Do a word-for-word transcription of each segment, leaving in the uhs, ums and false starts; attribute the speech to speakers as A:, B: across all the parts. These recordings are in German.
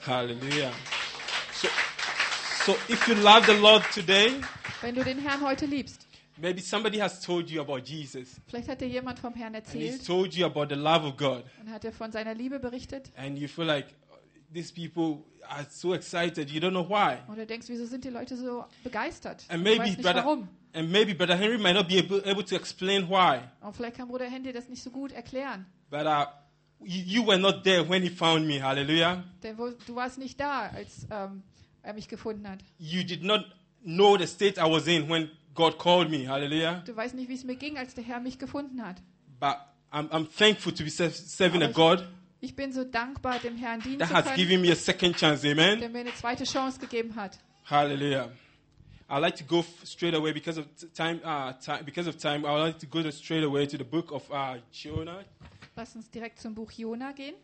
A: Hallelujah. So, so if you love the Lord today,
B: Wenn du den Herrn heute liebst,
A: maybe somebody has told you about Jesus.
B: vielleicht hat dir jemand vom Herrn
A: And he's
B: erzählt
A: told you about the love of God.
B: und hat dir von seiner Liebe berichtet.
A: And you feel like these people are so excited. You don't know why.
B: Und du denkst, wieso sind die Leute so begeistert?
A: And
B: Du
A: maybe
B: weißt nicht
A: brother,
B: warum.
A: and maybe Brother Henry might not be able, able to explain why.
B: Und vielleicht kann Bruder Henry das nicht so gut erklären.
A: But uh, you, you were not there when he found me. Hallelujah.
B: Denn wo, du warst nicht da, als ähm, er mich gefunden hat.
A: You did not know the state I was in when God called me. Hallelujah.
B: Du weißt nicht, wie es mir ging, als der Herr mich gefunden hat.
A: But I'm, I'm thankful to be serv- serving a
B: Aber
A: God
B: Ich bin so dankbar, dem Herrn dienen
A: that
B: zu
A: has
B: können,
A: given me a second chance. Amen.
B: der mir eine zweite Chance gegeben hat.
A: Hallelujah. I'd like to go f- straight away because of t- time. Uh, time because of time, I would like to go to straight away to the book of uh, Jonah.
B: Lass uns direkt zum Buch Jona gehen.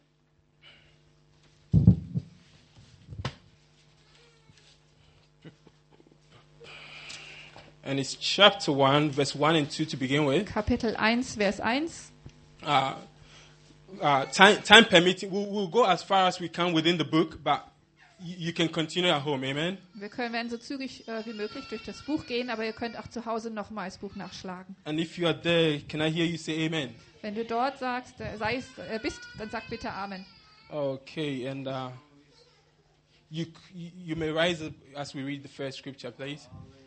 A: And it's chapter one, verse one and two to begin with.
B: Kapitel eins, Vers eins.
A: Uh, uh, time, time permitting, we'll, we'll go as far as we can within the book, but you, you can continue at home. Amen.
B: Wir können werden so zügig äh, wie möglich durch das Buch gehen, aber ihr könnt auch zu Hause nochmal das Buch nachschlagen.
A: And if you are there, can I hear you say amen?
B: Wenn du dort sagst, äh, seist, äh, bist, dann sag bitte Amen.
A: Okay, and uh, you, you may rise up as we read the first scripture, please.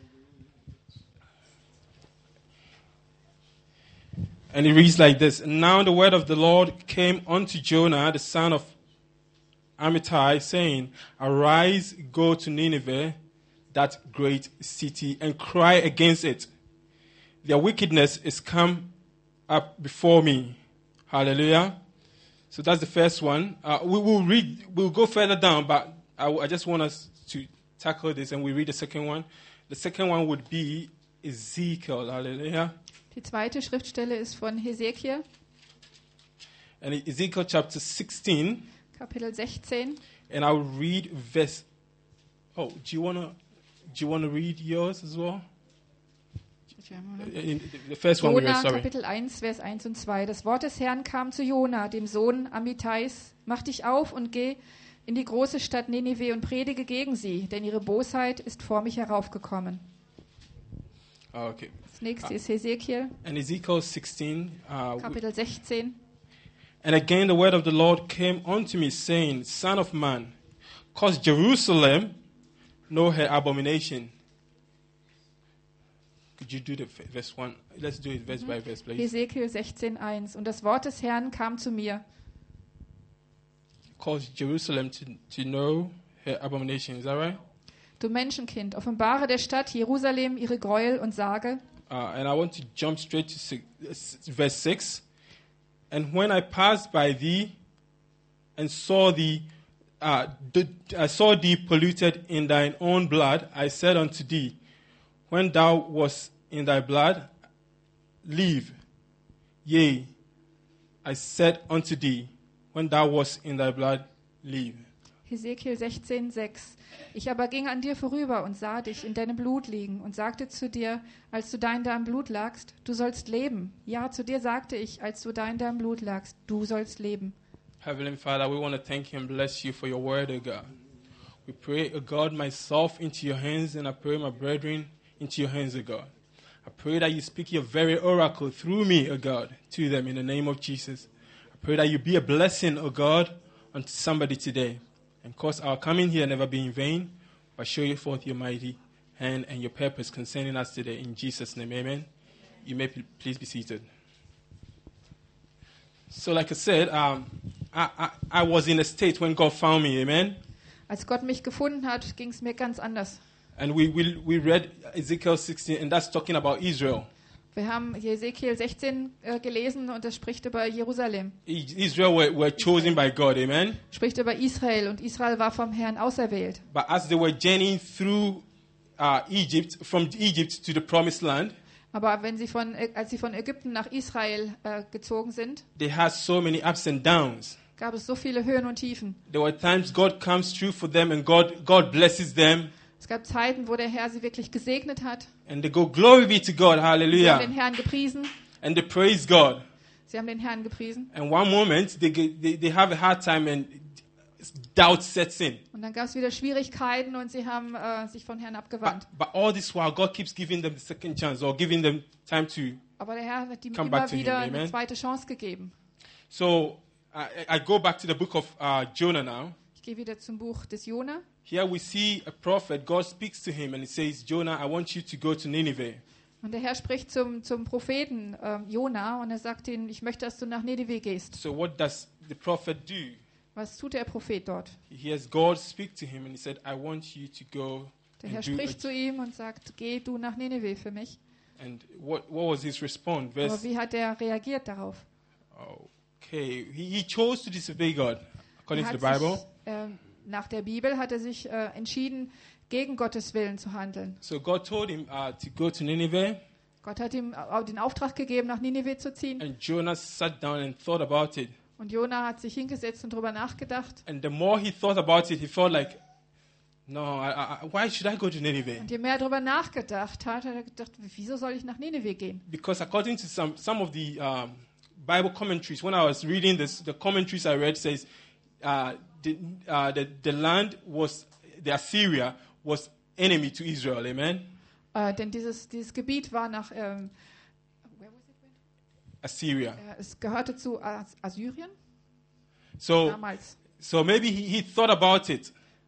A: And it reads like this. Now the word of the Lord came unto Jonah, the son of Amittai, saying, Arise, go to Nineveh, that great city, and cry against it. Their wickedness is come up before me. Hallelujah. So that's the first one. Uh, we will read, we'll go further down, but I, I just want us to tackle this, and we read the second one. The second one would be Ezekiel. Hallelujah.
B: Die zweite Schriftstelle ist von Hesekiel,
A: And Ezekiel chapter sixteen,
B: Kapitel sechzehn.
A: and I'll read verse. Oh, do you wanna, do you wanna read yours as well? In the first one we read,
B: Jona,
A: sorry.
B: Kapitel eins, Vers eins und zwei. Das Wort des Herrn kam zu Jona, dem Sohn Amittais. Mach dich auf und geh in die große Stadt Ninive und predige gegen sie, denn ihre Bosheit ist vor mich heraufgekommen.
A: Oh, okay.
B: Das nächste ist Hesekiel,
A: And Ezekiel sixteen. Uh,
B: Kapitel sechzehn.
A: and again the word of the Lord came unto me, saying, Son of man, cause Jerusalem know her abomination. Could you do the f- verse one? Let's do it verse by verse, please.
B: Hesekiel sechzehn, eins. Und das Wort des Herrn kam zu mir.
A: Cause Jerusalem to, to know her abomination. Is that right?
B: Du Menschenkind, offenbare der Stadt Jerusalem ihre Gräuel und sage,
A: Uh, and I want to jump straight to six, uh, verse six. And when I passed by thee and saw thee, uh, the, I saw thee polluted in thine own blood, I said unto thee, when thou wast in thy blood, leave. Yea, I said unto thee, when thou wast in thy blood, leave.
B: Hesekiel sechzehn, sechs. Ich aber ging an dir vorüber und sah dich in deinem Blut liegen und sagte zu dir, als du da in deinem Blut lagst, du sollst leben. Ja, zu dir sagte ich, als du da in deinem Blut lagst, du sollst leben.
A: Heavenly Father, we want to thank you and bless you for your word, O God. We pray, O God, myself into your hands, and I pray my brethren into your hands, O God. I pray that you speak your very oracle through me, O God, to them in the name of Jesus. I pray that you be a blessing, O God, unto somebody today. And cause our coming here never be in vain, but show you forth your mighty hand and your purpose concerning us today. In Jesus' name, amen. You may p- please be seated. So like I said, um, I, I, I was in a state when God found me, amen.
B: Als Gott mich gefunden hat, ging es mir ganz anders.
A: And we, we, we read Ezekiel sixteen, and that's talking about Israel.
B: Wir haben Hesekiel sechzehn äh, gelesen und das spricht über Jerusalem.
A: I- Israel were, were chosen by God, amen.
B: Spricht über Israel und Israel war vom Herrn auserwählt.
A: But as they were journeying through uh, Egypt, from Egypt to the promised land,
B: Aber wenn sie von, äh, als sie von Ägypten nach Israel äh, gezogen sind,
A: they had so many ups and downs.
B: gab es so viele Höhen und Tiefen.
A: There were times God comes through for them and God, God blesses them.
B: Es gab Zeiten, wo der Herr sie wirklich gesegnet hat.
A: And they go, glory be to God,
B: Sie haben den
A: hallelujah.
B: Herrn gepriesen.
A: And they praise God.
B: Sie haben den Herrn gepriesen.
A: And one moment, they, get- they, they have a hard time and doubt sets in.
B: Und dann gab es wieder Schwierigkeiten und sie haben äh, sich von Herrn abgewandt.
A: But, but all this while, God keeps giving them the second chance or giving them time to.
B: Aber der Herr hat ihm
A: Come back
B: immer
A: to him,
B: wieder
A: amen.
B: eine zweite Chance gegeben.
A: So I, I go back to the book of uh, Jonah now.
B: Ich gehe wieder zum Buch des Jona.
A: Here we see a prophet. God speaks to him and he says, Jonah, I want you to go to Nineveh.
B: Und der Herr spricht zum, zum Propheten ähm, Jona und er sagt ihm, ich möchte, dass du nach Nineveh gehst.
A: So what does the prophet do?
B: Was tut der Prophet dort?
A: He hears God speak to him and he said, I want you to go
B: Der Herr
A: and do
B: spricht
A: a,
B: zu ihm und sagt, geh du nach Nineveh für mich.
A: And what, what was his response?
B: Aber
A: Verse,
B: wie hat er reagiert darauf?
A: okay, he, he chose to disobey God, according
B: Er
A: to
B: hat
A: the Bible.
B: sich, ähm, nach der Bibel hat er sich äh, entschieden, gegen Gottes Willen zu handeln.
A: So God told him uh, to go to Nineveh,
B: Gott hat ihm äh, den Auftrag gegeben, nach Nineveh zu ziehen.
A: and Jonah sat down and thought about it.
B: Und Jona hat sich hingesetzt und darüber nachgedacht.
A: And the more he thought about it, he felt like, no, I, I, why should I go to Nineveh?
B: Und je mehr er darüber nachgedacht hat, hat er gedacht, wieso soll ich nach Nineveh gehen?
A: Because according to some, some of the um, Bible commentaries, when I was reading this, the commentaries I read says uh, the, uh, the, the land was, the Assyria was enemy to Israel, amen?
B: Äh, denn dieses, dieses Gebiet war nach, ähm, where was it?
A: Assyria.
B: Äh, es gehörte zu As Assyrien
A: So,
B: damals.
A: so maybe he, he thought about it.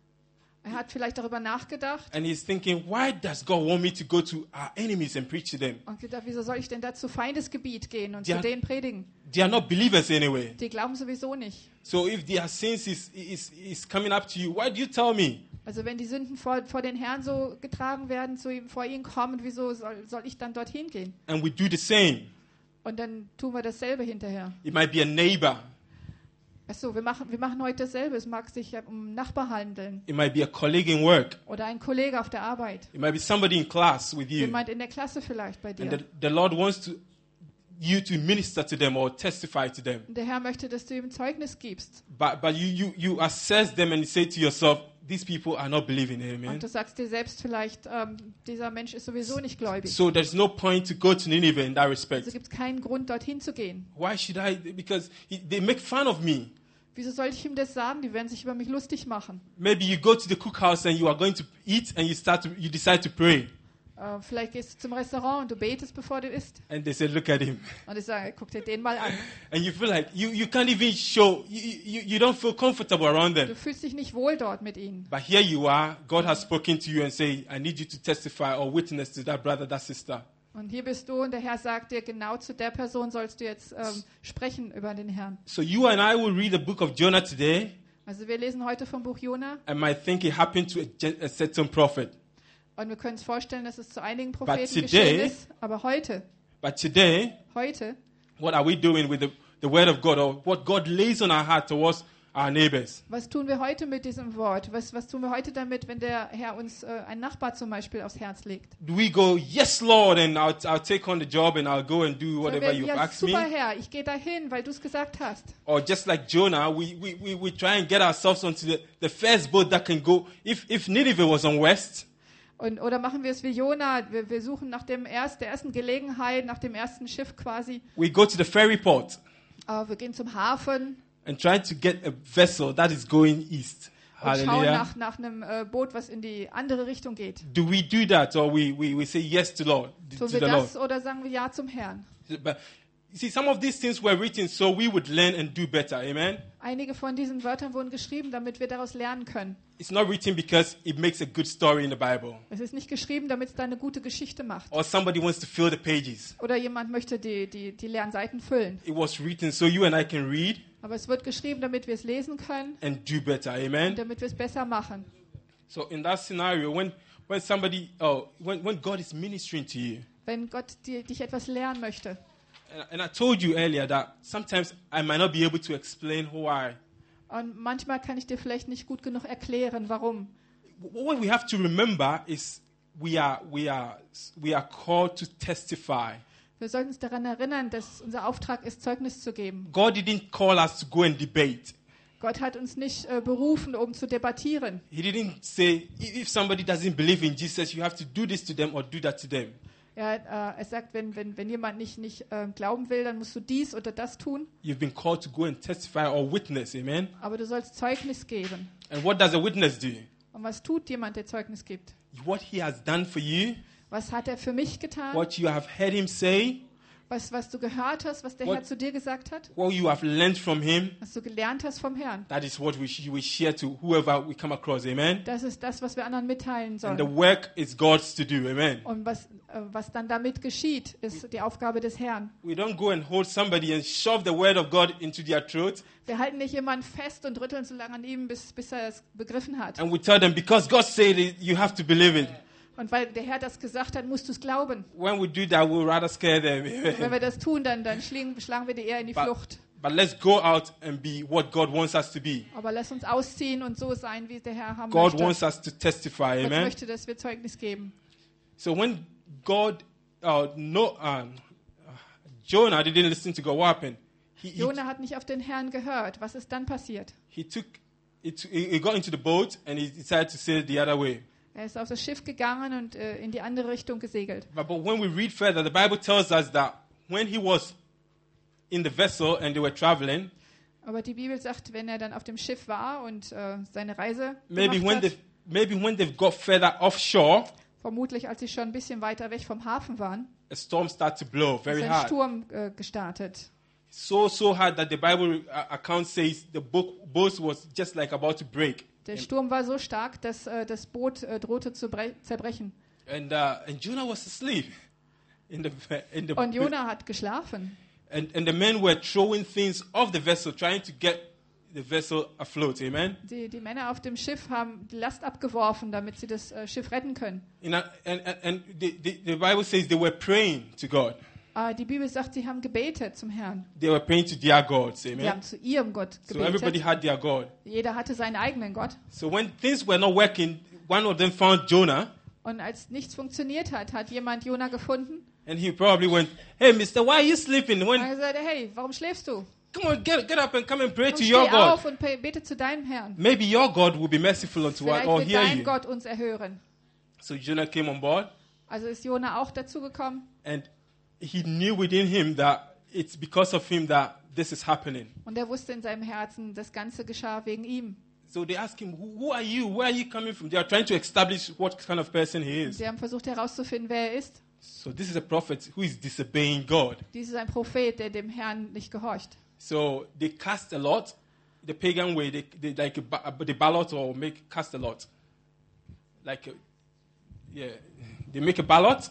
B: Er hat vielleicht darüber nachgedacht
A: And he's thinking, why does God want me to go to our enemies and preach to them?
B: und gedacht, wieso soll ich denn da zu Feindesgebiet gehen und
A: Ja.
B: zu denen predigen?
A: They are not believers anyway.
B: Die glauben sowieso nicht.
A: So if their sins is, is, is coming up to you, why do you tell me?
B: Also wenn die Sünden vor, vor den Herrn so getragen werden, zu ihm, vor ihn kommen, wieso soll, soll ich dann dorthin gehen?
A: And we do the same.
B: Und dann tun wir dasselbe hinterher.
A: It might be a neighbor.
B: Achso, wir machen, wir machen heute dasselbe. Es mag sich um einen Nachbar handeln
A: It might be a colleague in work.
B: oder ein Kollege auf der Arbeit.
A: It might be somebody in class with you.
B: Jemand in der Klasse vielleicht bei
A: And
B: dir.
A: the, the Lord wants to, you to minister to them or testify to them.
B: Und der Herr möchte, dass du ihm Zeugnis gibst.
A: But, but you, you, you assess them and you say to yourself, these people are not believing, amen?
B: Und du sagst dir selbst vielleicht, ähm, dieser Mensch ist sowieso nicht gläubig.
A: So there's no point to go to Nineveh in that
B: Also
A: respect.
B: gibt es keinen Grund, dorthin zu gehen.
A: Why should I? Because he, they make fun of me.
B: Wieso soll ich ihm das sagen? Die werden sich über mich lustig machen.
A: Maybe you go to the cookhouse and you are going to eat and you start to, you decide to pray.
B: Äh, vielleicht gehst du zum Restaurant und du betest, bevor du isst.
A: And they say, look at him.
B: Und ich sage, guck dir den mal an.
A: And you feel like you, you can't even show, you, you, you don't feel comfortable around them.
B: Du fühlst dich nicht wohl dort mit ihnen.
A: But here you are, God has spoken to you and say, I need you to testify or witness to that brother, that sister.
B: Und hier bist du und der Herr sagt dir, genau zu der Person sollst du jetzt ähm, sprechen über den Herrn.
A: So you and I will read the book of Jonah today
B: Also wir lesen heute vom Buch Jona
A: and might think it happened to a, gen- a certain prophet.
B: und wir können uns vorstellen, dass es zu einigen Propheten
A: today-
B: geschehen ist. Aber heute,
A: But today,
B: heute,
A: what are we doing with the, the word of God or what God lays on our heart towards our neighbors?
B: was tun wir heute mit diesem Wort? Was, was tun wir heute damit, wenn der Herr uns äh, einen Nachbar zum Beispiel aufs Herz legt?
A: Do we go, yes, Lord, and I'll, I'll take on the job and I'll go and do
B: Sagen
A: whatever
B: wir,
A: you've
B: ja,
A: asked
B: super
A: me?
B: Herr, ich gehe dahin, weil du es gesagt hast.
A: Or just like Jonah, we, we, we, we try and get ourselves onto the, the first boat that can go. If, if Nineveh was on west,
B: Und, oder machen wir es wie Jona, wir, wir suchen nach dem erst, der ersten Gelegenheit, nach dem ersten Schiff quasi.
A: we go to the ferry port
B: Äh, wir gehen zum Hafen
A: and try to get a vessel that is going east.
B: und schauen
A: Hallelujah.
B: nach, nach einem äh, Boot, was in die andere Richtung geht.
A: Do we do that or we, we, we say yes to Lord, to
B: Tun
A: the
B: wir
A: Lord?
B: das oder sagen wir Ja zum Herrn?
A: But you see, some of these things were written so we would learn and do better. Amen.
B: Einige von diesen Wörtern wurden geschrieben, damit wir daraus lernen können.
A: It's not written because it makes a good story in the Bible
B: Es ist nicht geschrieben, damit es da eine gute Geschichte macht.
A: or somebody wants to fill the pages.
B: Oder jemand möchte die, die, die leeren Seiten füllen.
A: It was written so you and I can read
B: Aber es wird geschrieben, damit wir es lesen können
A: and do better.
B: und
A: Amen.
B: damit wir es besser machen.
A: So in that scenario, when when somebody, oh, when when God is ministering to you,
B: Wenn Gott dir, dich etwas lernen möchte.
A: and, and I told you earlier that sometimes I might not be able to explain why.
B: Und manchmal kann ich dir vielleicht nicht gut genug erklären, warum.
A: What we have to remember is we are we are we are called to testify.
B: Wir sollten uns daran erinnern, dass unser Auftrag ist, Zeugnis zu geben.
A: God didn't call us to go and debate.
B: Gott hat uns nicht äh, berufen, um zu debattieren.
A: He didn't say, if somebody doesn't believe in Jesus, you have to do this to them or do that to them.
B: Er, äh, er sagt, wenn, wenn, wenn jemand nicht, nicht äh, glauben will, dann musst du dies oder das tun.
A: You've been called to go and testify or witness. Amen.
B: Aber du sollst Zeugnis geben.
A: And what does a witness do?
B: Und was tut jemand, der Zeugnis gibt?
A: What he has done for you,
B: Was hat er für mich getan?
A: what you have heard him say,
B: Was, was du gehört hast, was der
A: What-
B: Herr zu dir gesagt hat?
A: what you have learned from him,
B: Was du gelernt hast vom Herrn?
A: that is what we, sh- we share to whoever we come across. Amen.
B: Das ist das, was wir anderen mitteilen
A: And
B: sollen.
A: the work is God's to do. Amen.
B: Und was, äh, was dann damit geschieht, ist die Aufgabe des Herrn.
A: We don't go and hold somebody and shove the word of God into their throat,
B: Wir halten nicht jemanden fest und rütteln so lange an ihm, bis, bis er es begriffen hat.
A: and we tell them, because God said it, you have to believe it.
B: Und weil der Herr das gesagt hat, musst du es glauben.
A: When we do that, we'll rather scare them.
B: Und wenn wir das tun, dann, dann schlagen, schlagen wir die eher in die
A: But,
B: Flucht.
A: but let's go out and be what God wants us to be.
B: Aber lass uns ausziehen und so sein, wie der Herr haben
A: God
B: möchte.
A: wants us to testify.
B: Gott
A: Amen.
B: möchte, dass wir Zeugnis geben.
A: So when God, uh, no, um, Jonah didn't listen to God, what happened? He, he,
B: Jona hat nicht auf den Herrn gehört. Was ist dann passiert?
A: he took, it, he got into the boat and he decided to sail the other way.
B: Er ist auf das Schiff gegangen und äh, in die andere Richtung gesegelt.
A: But, but when we read further, the Bible tells us that when he was in the vessel and they were traveling,
B: Aber die Bibel sagt, wenn er dann auf dem Schiff war und äh, seine Reise
A: maybe
B: gemacht
A: when
B: hat,
A: they maybe when they've got further offshore,
B: vermutlich als sie schon ein bisschen weiter weg vom Hafen waren,
A: a storm started to blow
B: ist
A: very
B: ein
A: hard.
B: Sturm äh, gestartet.
A: So, so hard that the Bible uh, account says the boat, boat was just like about to break.
B: Der Sturm war so stark, dass äh, das Boot äh, drohte zu bre- zerbrechen.
A: And, uh, and Jonah was asleep in the, in the
B: Und Jona hat geschlafen.
A: and, and the men were throwing things off the vessel, trying to get the vessel afloat. Amen.
B: Die, die Männer auf dem Schiff haben die Last abgeworfen, damit sie das äh, Schiff retten können.
A: You know, and and, and the, the, the Bible says they were praying to God.
B: Äh, die Bibel sagt, sie haben gebetet zum Herrn.
A: They were praying to their gods.
B: Sie
A: Amen.
B: haben zu ihrem Gott
A: So everybody
B: gebetet.
A: had their God.
B: Jeder hatte seinen eigenen Gott.
A: So when things were not working, one of them found Jonah,
B: Und als nichts funktioniert hat, hat jemand Jona gefunden.
A: and he probably went, "Hey, Mister, why are you sleeping?
B: Und
A: When
B: er sagte, hey, warum schläfst du?
A: come on, get get up and come and pray
B: Komm,
A: to
B: steh
A: your God.
B: auf und pe- bete zu deinem Herrn.
A: Maybe your God will be merciful unto us
B: Vielleicht
A: or
B: wird
A: hear
B: dein
A: you."
B: Gott uns erhören.
A: So Jonah came on board,
B: Also ist Jona auch dazu gekommen.
A: and he knew within him that it's because of him that this is happening.
B: Und er wusste in seinem Herzen, das Ganze geschah wegen ihm.
A: So they asked him, "Who who are you? Where are you coming from?" They are trying to establish what kind of person he is.
B: Sie haben versucht herauszufinden, wer er ist.
A: So this is a prophet who is disobeying God.
B: Dies ist ein Prophet, der dem Herrn nicht gehorcht.
A: So they cast a lot, the pagan way. They, they like a, ba- they ballot or make cast a lot, like a, yeah, they make a ballot.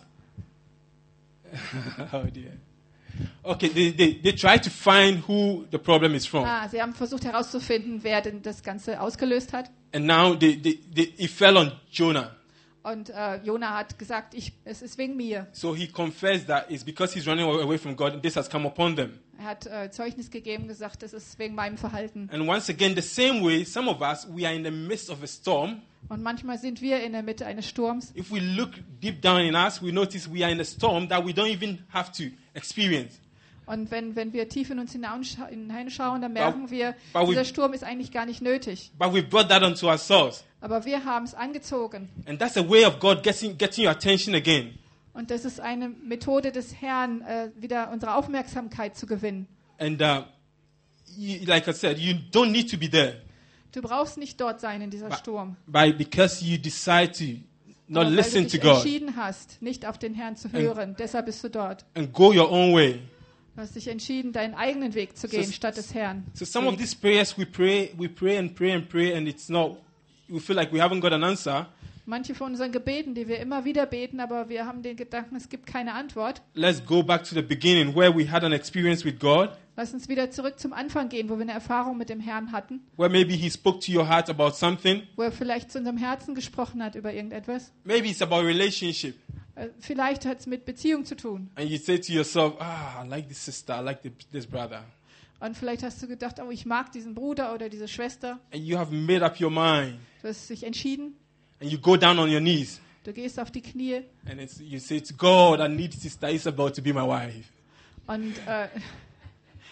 A: Oh dear. Okay, they, they they try to find who the problem is from,
B: Ah, sie haben versucht herauszufinden, wer denn das Ganze ausgelöst hat.
A: and now they, they, they it fell on Jonah.
B: Und äh, Jona hat gesagt, ich, es ist wegen mir.
A: So he confessed that it's because he's running away from God, and this has come upon them.
B: Er hat äh, Zeugnis gegeben, gesagt, es ist wegen meinem Verhalten.
A: And once again, the same way, some of us, we are in the midst of a storm.
B: Und manchmal sind wir in der Mitte eines Sturms.
A: If we look deep down in us, we notice we are in a storm that we don't even have to experience.
B: Und wenn, wenn wir tief in uns hineinscha- hineinschauen, dann merken wir,
A: but we-
B: dieser Sturm ist eigentlich gar nicht nötig.
A: But we've brought that onto ourselves.
B: Aber wir haben es angezogen.
A: And that's a way of God getting, getting your attention again.
B: Und das ist eine Methode des Herrn, äh, wieder unsere Aufmerksamkeit zu gewinnen.
A: And uh, you, like I said, you don't need to be there.
B: Du brauchst nicht dort sein in dieser
A: Ba-
B: Sturm.
A: By, because you decide to not
B: Aber weil
A: listen
B: du
A: to
B: dich
A: God
B: entschieden hast, nicht auf den Herrn zu hören. Deshalb bist du dort.
A: and go your own way.
B: Du hast dich entschieden, deinen eigenen Weg zu gehen,
A: So-
B: statt des Herrn.
A: So some of these prayers we pray, we pray and pray and pray, and it's not, we feel like we haven't got an answer.
B: Manche von unseren Gebeten, die wir immer wieder beten, aber wir haben den Gedanken, es gibt keine Antwort.
A: Let's go back to the beginning where we had an experience with God,
B: Lass uns wieder zurück zum Anfang gehen, wo wir eine Erfahrung mit dem Herrn hatten,
A: where maybe He spoke to your heart about something.
B: wo er vielleicht zu unserem Herzen gesprochen hat über irgendetwas.
A: Maybe it's about relationship.
B: Äh, Vielleicht hat es mit Beziehung zu tun.
A: And you say to yourself, ah, I like this sister, I like the, this brother.
B: Und vielleicht hast du gedacht, oh, ich mag diesen Bruder oder diese Schwester.
A: And you have made up your mind.
B: Du hast dich entschieden.
A: And you go down on your knees.
B: Du gehst auf die Knie
A: And it's, you say to God, I need Sister Isabel to be my wife.
B: und äh,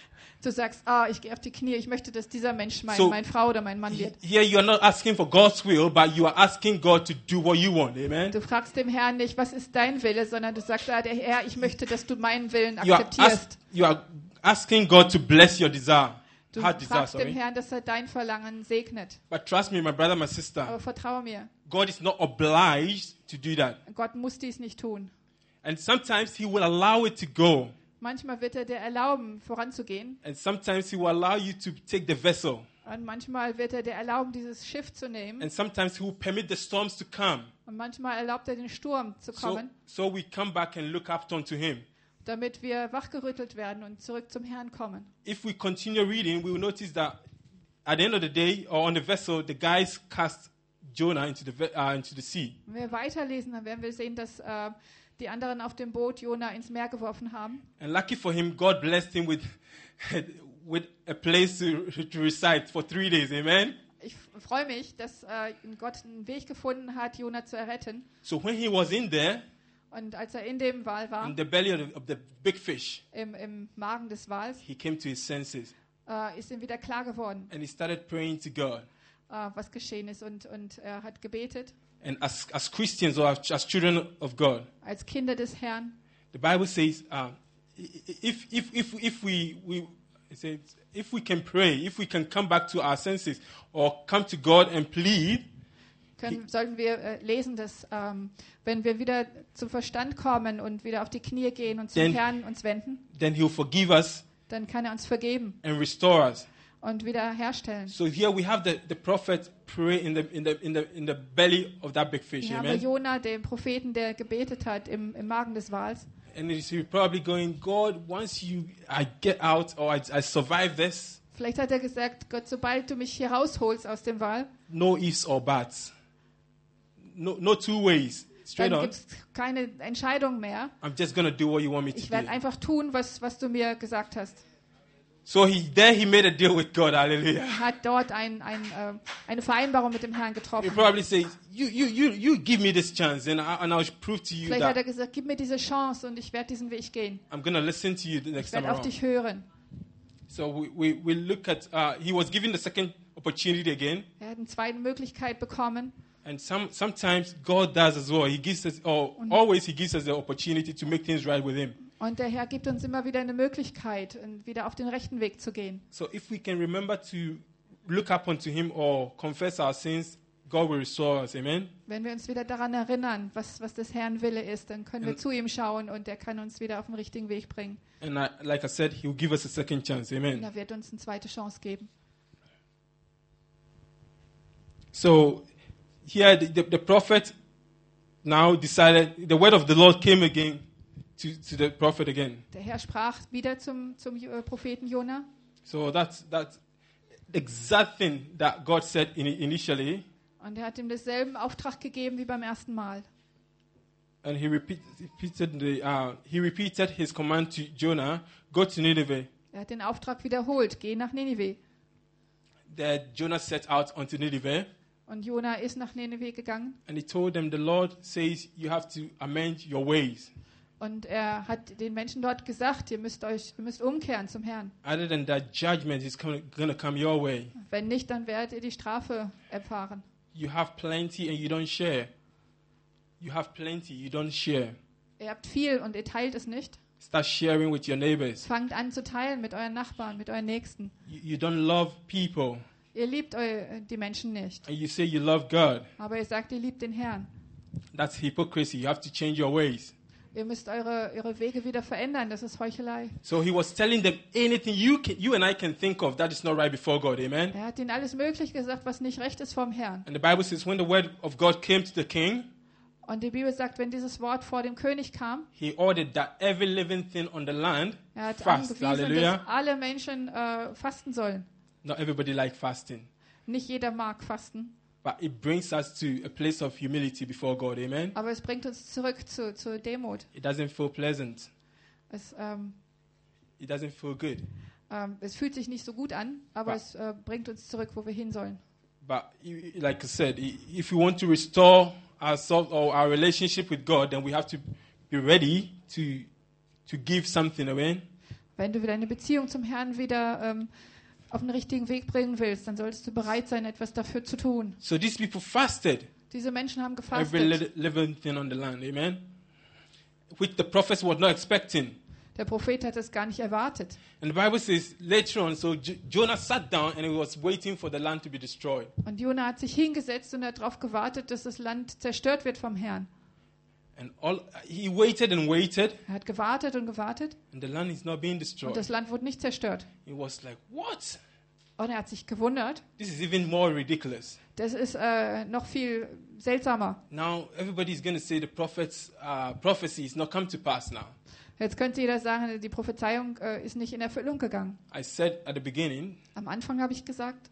B: Du sagst, ah, ich gehe auf die Knie, ich möchte, dass dieser Mensch mein,
A: So-
B: meine Frau oder mein Mann wird.
A: Here you are not asking for God's will, but you are asking God to do what you want. Amen.
B: Du fragst dem Herrn nicht, was ist dein Wille, sondern du sagst, ah, der Herr, ich möchte, dass du meinen Willen
A: You are,
B: akzeptierst.
A: ask, you are asking God to bless your desire.
B: Du
A: Heart desire,
B: fragst dem
A: sorry.
B: Herrn, dass er dein Verlangen segnet.
A: But trust me, my brother, my sister,
B: Aber vertraue mir,
A: God is not obliged to do that.
B: Gott muss dies nicht tun.
A: And sometimes He will allow it to go.
B: Manchmal wird er dir erlauben, voranzugehen.
A: And sometimes He will allow you to take the vessel.
B: Und manchmal wird er dir erlauben, dieses Schiff zu nehmen.
A: And sometimes He will permit the storms to come.
B: Und manchmal erlaubt er den Sturm zu
A: So,
B: kommen,
A: so we come back and look up unto Him.
B: damit wir wachgerüttelt werden und zurück zum Herrn kommen.
A: If we continue reading, we will notice that at the end of the day, or on the vessel, the guys cast Jonah into the, ve- uh, into the sea.
B: Wenn wir weiterlesen, dann werden wir sehen, dass äh, die anderen auf dem Boot Jona ins Meer geworfen haben.
A: And lucky for him, God blessed him with, with a place to, to reside for three days. Amen.
B: Ich f- freue mich, dass äh, Gott einen Weg gefunden hat, Jona zu erretten.
A: So when he was in there,
B: Und als er in dem Wal war,
A: in the belly of the, of the big fish,
B: im, im Magen des Wals,
A: he came to his senses
B: äh, ist ihm wieder klar geworden,
A: and he started praying to God.
B: äh, was geschehen ist. Und, und er hat gebetet,
A: And as, as Christians or as, as children of God,
B: als Kinder des Herrn.
A: the Bible says, uh, if, if, if, if, we, we, it says, if we can pray, if we can come back to our senses or come to God and plead,
B: Können, sollten wir äh, lesen, dass ähm, wenn wir wieder zum Verstand kommen und wieder auf die Knie gehen und zum
A: Then-
B: Herrn uns wenden,
A: then He'll forgive us
B: dann kann er uns vergeben
A: and restore us.
B: und wieder herstellen.
A: So here we have the, the prophet pray in the, in, the, in, the, in the belly of that big fish.
B: Hier haben wir
A: Amen.
B: Jona, den Propheten, der gebetet hat im, im Magen des Wals.
A: And he's probably going, God, once you I get out or I, I survive this,
B: Vielleicht hat er gesagt, Gott, sobald du mich hier rausholst aus dem Wal,
A: no ifs or buts. No, no two ways. Straight
B: dann
A: on.
B: gibt es keine Entscheidung mehr.
A: I'm just going to do what you want me to
B: Ich
A: do.
B: werde einfach tun, was, was du mir gesagt hast.
A: So he there he made a deal with God. Hallelujah.
B: Er hat dort ein, ein, äh, eine Vereinbarung mit dem Herrn
A: He
B: getroffen.
A: probably says, you, you, you, you give me this chance and, I, and I'll prove to you
B: Vielleicht hat
A: that
B: er gesagt, gib mir diese Chance und ich werde diesen Weg gehen.
A: I'm going to listen to you the
B: Ich
A: next time
B: werde auf
A: around.
B: dich hören.
A: So we, we, we look at, uh, he was given the second opportunity again.
B: Er hat eine zweite Möglichkeit bekommen.
A: And some, sometimes God does as well. He gives us, or always He gives us the opportunity to make things right with Him.
B: Und der Herr gibt uns immer wieder eine Möglichkeit, wieder auf den rechten Weg zu gehen.
A: So if we can remember to look up unto Him or confess our sins, God will restore us. Amen.
B: Wenn wir uns wieder daran erinnern, was, was des Herrn Wille ist, dann können wir
A: Und-
B: zu ihm schauen und er kann uns wieder auf den richtigen Weg bringen.
A: And I, like I said, He will give us a second chance.
B: Und
A: Amen.
B: er wird uns eine zweite Chance geben.
A: So here the, the, the prophet now decided, the word of the Lord came again to, to the prophet again.
B: Der Herr sprach wieder zum, zum äh, Propheten Jona.
A: So that's, that's the exact thing that God said in, initially.
B: Und er hat ihm denselben Auftrag gegeben wie beim ersten Mal.
A: And he repeat, repeated, the, uh, he repeated his command to Jonah, go to Nineveh.
B: Er hat den Auftrag wiederholt, geh nach Ninive.
A: That Jonah set out onto Nineveh.
B: Und Jona ist nach Ninive gegangen
A: And he told them, the Lord says you have to amend your ways.
B: und er hat den Menschen dort gesagt, ihr müsst euch, ihr müsst umkehren zum Herrn.
A: Other than that, judgment is going to come your way.
B: Wenn nicht, dann werdet ihr die Strafe erfahren.
A: You have plenty and you don't share. You have plenty, you don't share.
B: Ihr habt viel und ihr teilt es nicht.
A: Start sharing with your neighbors.
B: Fangt an zu teilen mit euren Nachbarn, mit euren Nächsten.
A: You, you don't love people.
B: Ihr liebt eu, die Menschen nicht,
A: And you say you love God.
B: aber ihr sagt, ihr liebt den Herrn.
A: That's hypocrisy. You have to change your ways.
B: Ihr müsst eure, eure Wege wieder verändern, das ist Heuchelei.
A: So he was telling them anything you can, you and I can think of that is not right before God. Amen.
B: Er hat ihnen alles möglich gesagt, was nicht recht ist vom Herrn.
A: And the Bible says when the word of God came to the king,
B: Und die Bibel sagt, wenn dieses Wort vor dem König kam,
A: he ordered that every living thing on the land
B: er hat
A: fast.
B: angewiesen,
A: Hallelujah.
B: dass alle Menschen äh, fasten sollen.
A: Not everybody like fasting,
B: Nicht jeder mag fasten,
A: but it brings us to a place of humility before God. Amen.
B: aber es bringt uns zurück zu, zur Demut.
A: It doesn't feel pleasant.
B: Es, ähm,
A: It doesn't feel good.
B: ähm, es fühlt sich nicht so gut an, aber
A: Wa-
B: es äh, bringt uns zurück, wo wir hin sollen.
A: But i- like I said, i- if we want to restore ourselves or our relationship with God, then we have to be ready to to give something away.
B: Wenn du deine Beziehung zum Herrn wieder ähm, auf den richtigen Weg bringen willst, dann solltest du bereit sein, etwas dafür zu tun.
A: So these people fasted
B: Diese Menschen haben
A: every
B: gefastet,
A: li- living thing on the land. Amen. Which the prophets were not expecting.
B: der Prophet hat es gar nicht erwartet.
A: And the Bible says later on, so J- Jonah sat down and he was waiting for the land to be destroyed.
B: Und Jona hat sich hingesetzt und hat darauf gewartet, dass das Land zerstört wird vom Herrn.
A: And all he waited and waited,
B: Er hat gewartet und gewartet
A: and the land is not being
B: und
A: destroyed.
B: das Land wurde nicht zerstört.
A: He was like, what?
B: Und er hat sich gewundert.
A: This is even more ridiculous.
B: Das ist äh, noch viel seltsamer.
A: Now everybody is going to say the prophet's uh, prophecy is not come to pass now.
B: Jetzt könnte jeder sagen, die Prophezeiung äh, ist nicht in Erfüllung gegangen.
A: I said at the beginning,
B: Am Anfang habe ich gesagt,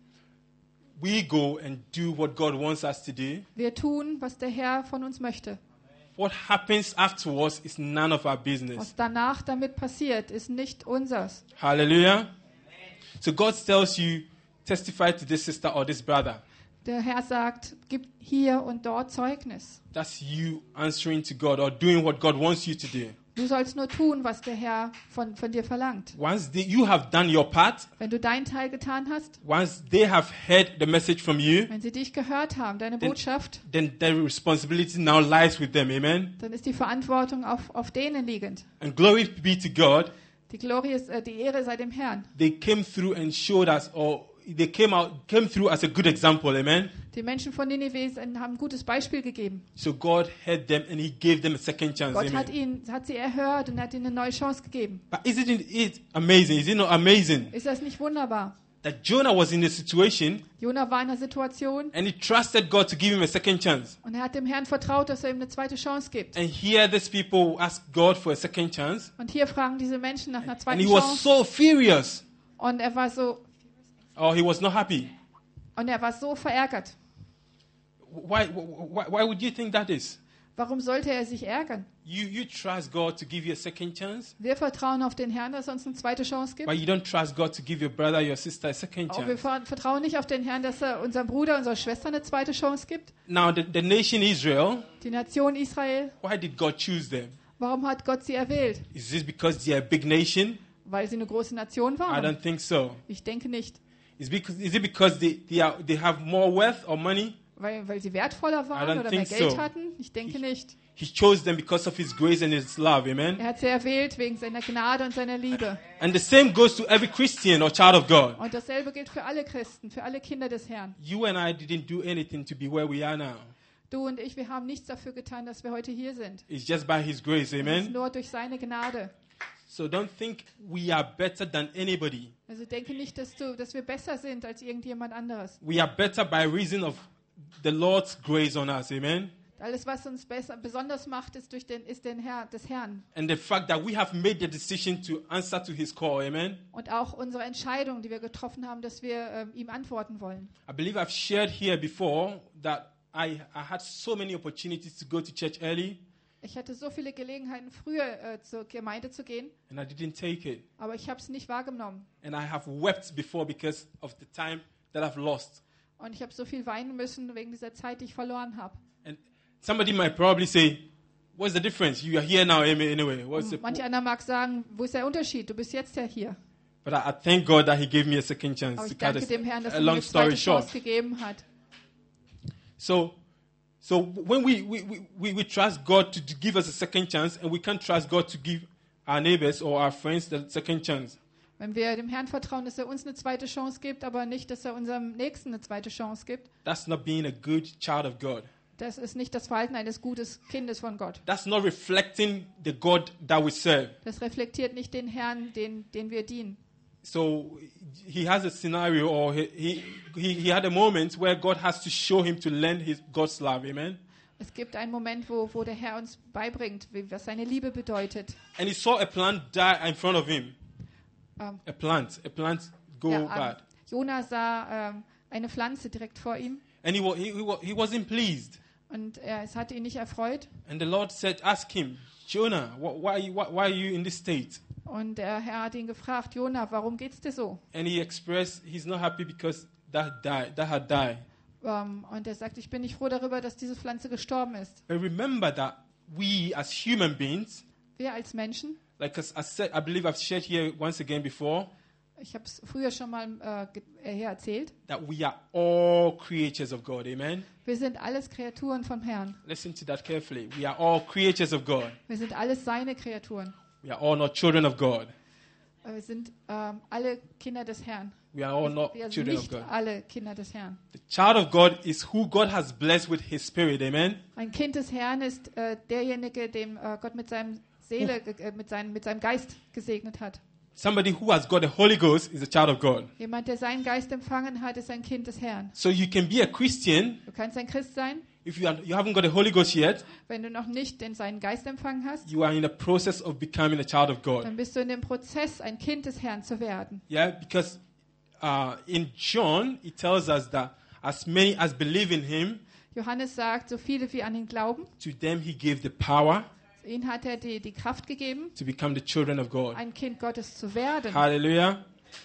A: we go and do what God wants us to do.
B: wir tun, was der Herr von uns möchte.
A: What happens afterwards is none of our business.
B: Was danach damit passiert, ist nicht unsers.
A: Hallelujah. So God tells you, testify to this sister or this brother.
B: Der Herr sagt, gib hier und dort Zeugnis.
A: That's you answering to God or doing what God wants you to do.
B: Du sollst nur tun, was der Herr von, von dir verlangt.
A: Once they, you have done your part,
B: Wenn du deinen Teil getan hast,
A: once they have heard the message from you,
B: wenn sie dich gehört haben, deine
A: Then-
B: Botschaft,
A: then the responsibility now lies with them. Amen.
B: dann ist die Verantwortung auf, auf denen liegend.
A: And glory be to God.
B: Die Glorie ist, äh, die Ehre sei dem Herrn.
A: They came through and showed us, or they came out, came through as a good example. Amen.
B: Die Menschen von Ninive sind- haben ein gutes Beispiel gegeben.
A: So God heard them and He gave them a second chance.
B: Gott hat,
A: Amen.
B: ihn, hat sie erhört und hat ihnen eine neue Chance gegeben.
A: But isn't it amazing? Is it not amazing
B: Ist das nicht wunderbar?
A: that Jonah was in a situation
B: Jona war in einer Situation
A: and he trusted God to give him a second chance?
B: und er hat dem Herrn vertraut, dass er ihm eine zweite Chance gibt.
A: And here these people ask God for a second chance.
B: Und hier fragen diese Menschen nach einer
A: And
B: zweiten
A: he was
B: Chance.
A: so furious.
B: Und er war so,
A: Or he was not happy.
B: und er war so verärgert.
A: Why, why, why would you think that is?
B: Warum sollte er sich ärgern?
A: You, you trust God to give you a second chance,
B: Wir vertrauen auf den Herrn, dass er uns eine zweite Chance gibt.
A: but you don't trust God to give your brother, your sister a second
B: Aber wir
A: chance.
B: ver- vertrauen nicht auf den Herrn, dass er unserem Bruder, unserer Schwester eine zweite Chance gibt.
A: Now, the, the nation Israel,
B: Die Nation Israel,
A: why did God choose them?
B: warum hat Gott sie erwählt?
A: Is this because they are a big nation?
B: Weil sie eine große Nation
A: I
B: waren?
A: don't think so.
B: Ich denke nicht.
A: Is, because, is it because they, they, are, they have more wealth or money?
B: Weil, weil sie wertvoller
A: I
B: waren
A: don't
B: oder mehr
A: think
B: Geld
A: so.
B: hatten? Ich denke nicht.
A: He chose them because of His grace and His love. Amen.
B: Er hat sie erwählt wegen seiner Gnade und seiner Liebe.
A: And the same goes to every Christian or child of God.
B: Und dasselbe gilt für alle Christen, für alle Kinder des Herrn.
A: You and I didn't do anything to be where we are now.
B: Du und ich, wir haben nichts dafür getan, dass wir heute hier sind.
A: It's just by His grace.
B: Es ist
A: Amen.
B: nur durch seine Gnade.
A: So don't think we are better than anybody.
B: Also denke nicht, dass, du, dass wir besser sind als irgendjemand anderes.
A: We are better by reason of the Lord's grace on us. Amen.
B: Alles, was uns besser, besonders macht, ist durch den, ist den Herr, des Herrn.
A: And the fact that we have made the decision to answer to His call. Amen.
B: Und auch unsere Entscheidung, die wir getroffen haben, dass wir ähm, ihm antworten wollen.
A: I believe I've shared here before that I, I had so many opportunities to go to church early
B: Ich hatte so viele Gelegenheiten, früher äh, zur Gemeinde zu gehen,
A: and I didn't take it.
B: aber ich habe es nicht wahrgenommen.
A: And I have wept before because of the time that I've lost.
B: Und ich habe so viel weinen müssen wegen dieser Zeit, die ich verloren habe.
A: And somebody might probably say, what's the difference? You are here now anyway. What's the
B: Manch einer mag sagen, wo ist der Unterschied? Du bist jetzt ja hier.
A: But I, I thank God that He gave me a second chance.
B: Aber
A: To
B: ich
A: cut
B: danke dem Herrn, dass
A: a, a
B: er mir
A: long
B: eine
A: story
B: zweite Chance
A: short.
B: gegeben hat.
A: So, so when we, we, we, we trust God to, to give us a second chance, and we can't trust God to give our neighbors or our friends the second chance.
B: Wenn wir dem Herrn vertrauen, dass er uns eine zweite Chance gibt, aber nicht, dass er unserem Nächsten eine zweite Chance gibt,
A: That's not being a good child of God.
B: das ist nicht das Verhalten eines guten Kindes von Gott.
A: That's not reflecting the God that we serve.
B: Das reflektiert nicht den Herrn, den, den wir dienen.
A: So he has a scenario, or he, he, he, he had a moment where God has to show him to learn his God's love. Amen.
B: Es gibt einen Moment, wo, wo der Herr uns beibringt, wie, was seine Liebe bedeutet.
A: And he saw a plant die in front of him.
B: Ähm,
A: A plant, a plant go
B: ja, ähm,
A: bad.
B: Jona sah ähm, eine Pflanze direkt vor ihm
A: And he, wa- he, he, wa- he wasn't pleased.
B: und er, es hatte ihn nicht erfreut.
A: And the Lord said, ask him, Jonah, wh- why, why, why are you in this state?
B: Und der Herr hat ihn gefragt, Jona, warum geht's dir so?
A: And he expressed he's not happy because that died, that had died.
B: Ähm, und er sagt, ich bin nicht froh darüber, dass diese Pflanze gestorben ist.
A: But remember that we as human beings,
B: Wir als Menschen,
A: Like as I said, I believe I've shared here once again before,
B: Ich habe es früher schon mal äh, ge- äh, hier erzählt.
A: that we are all creatures of God. Amen.
B: Wir sind alles Kreaturen vom Herrn.
A: Listen to that carefully. We are all creatures of God.
B: Wir sind alles seine Kreaturen.
A: We are all not children of God.
B: Äh, Wir sind ähm, alle Kinder des Herrn.
A: We are all not
B: Wir sind
A: children of
B: nicht
A: God.
B: alle Kinder des Herrn.
A: The child of God is who God has blessed with His Spirit. Amen.
B: Ein Kind des Herrn ist äh, derjenige, dem äh, Gott mit seinem Seele, ge- äh, mit, seinem, mit seinem Geist gesegnet hat.
A: Somebody who has got the Holy Ghost is a child of God.
B: Jemand, der seinen Geist empfangen hat, ist ein Kind des Herrn.
A: So you can be a Christian
B: Du kannst ein Christ sein,
A: if you, are, you haven't got the Holy Ghost yet.
B: wenn du noch nicht den seinen Geist empfangen hast.
A: You are in the process of becoming a child of God.
B: Dann bist du in dem Prozess, ein Kind des Herrn zu werden.
A: Yeah, because uh, in John it tells us that as many as believe in Him,
B: Johannes sagt, so viele wie an ihn glauben,
A: to them He gave the power
B: ihnen hat er die, die Kraft gegeben,
A: to become the children of God.
B: ein Kind Gottes zu werden.
A: Hallelujah.